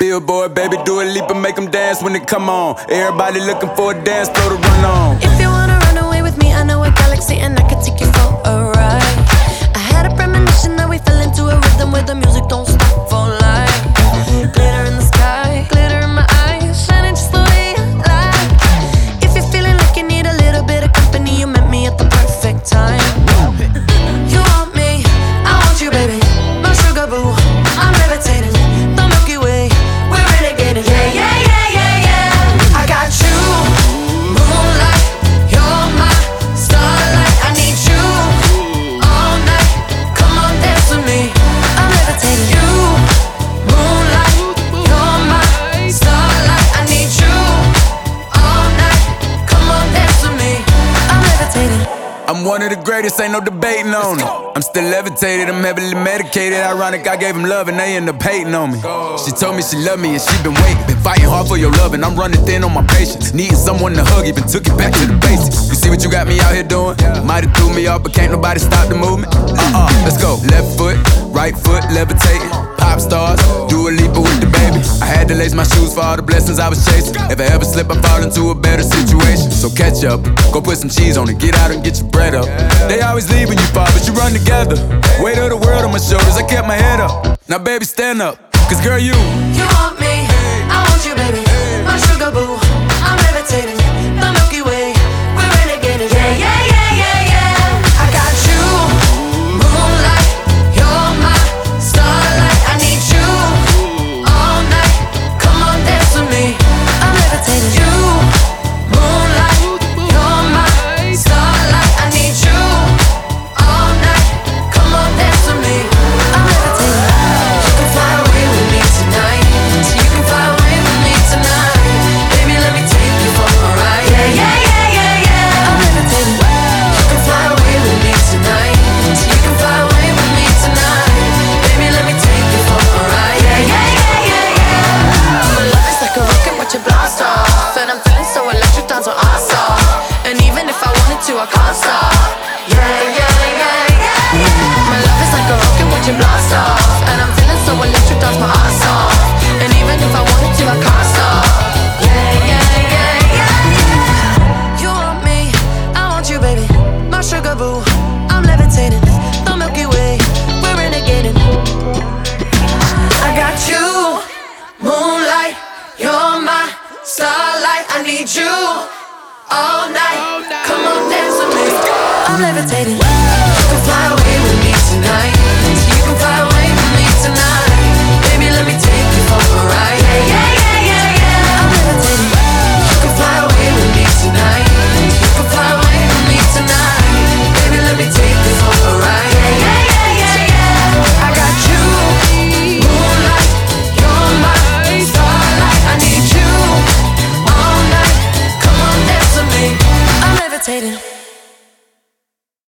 Billboard, baby, do a leap and make them dance when they come on. Everybody looking for a dance floor to run on. If you wanna run away with me, I know a galaxy and I can take you for a ride. I had a premonition that we fell into a rhythm where the music don't stop for life. Glitter in the sky, glitter in my eyes, shining just the way I like. If you're feeling like you need a little bit of company, you met me at the perfect time. You want me, I want you, baby, my sugar boo. I'm levitating, the Milky Way, we're renegading. Yeah, yeah, yeah, yeah, yeah. I got you, moonlight, you're my starlight. I need you all night. Come on, dance with me. I'm levitating. You, moonlight, you're my starlight. I need you all night. Come on, dance with me. I'm levitating. I'm one of the greatest, ain't no debating on it. I'm still levitated, I'm heavily medicated. Ironic, I gave them love and they end up hating on me. She told me she loved me and she been waiting. Been fighting hard for your love and I'm running thin on my patience. Needing someone to hug, even took it back to the basics. You see what you got me out here doing? Might have threw me off, but can't nobody stop the movement. Let's go. Left foot, right foot, levitating. Pop stars, do a leap with the baby. I had to lace my shoes for all the blessings I was chasing. If I ever slip, I fall into a better situation. So catch up, go put some cheese on it, get out and get your bread up. They always leave when you fall, but you run together. Weight of the world on my shoulders, I kept my head up. Now baby, stand up, cause girl, you want me, I want you, baby, my sugar boo. I'm levitating, the Milky Way, we're renegading. Yeah, yeah, yeah, yeah, yeah. I got you, moonlight, you're my starlight. I need you all night. Come on, dance with me. I'm levitating. You, moonlight, you're my starlight. I need you all night. Come on, dance with me. I'm levitating. You can fly away with me tonight. You can fly away with me tonight. Baby, let me take you for a ride. Yeah, yeah, yeah, yeah, yeah. I'm levitating. You can fly away with me tonight. You can fly away with me tonight. Baby, let me take you for a ride. Yeah, yeah, yeah, yeah, yeah. My love is like a rocket, watch it blast off. And I'm feeling so electric, dance on our off. And even if I wanted to, I can't stop. Yeah, yeah, yeah, yeah, yeah. My love is like a rocket, watch it blast off. And I'm feeling so electric, dance my ass off. And even if I wanted to, I can't stop. Yeah, yeah, yeah, yeah, yeah. You want me, I want you, baby, my sugar boo. I'm levitating, the Milky Way, we're renegading. I got you, moonlight, you're my starlight. I need you all night. Come on, dance with me. I'm levitating. You can fly away with me tonight. You can fly away with me tonight. Baby, let me take you for a ride. Yeah, yeah, yeah, yeah, yeah. I'm levitating. You can fly away with me tonight. You can fly away with me tonight. Baby, let me take you for a ride. Yeah, yeah, yeah, yeah, yeah. I got you, moonlight, you're my starlight. I need you all night. Come on, dance with me. I'm levitating.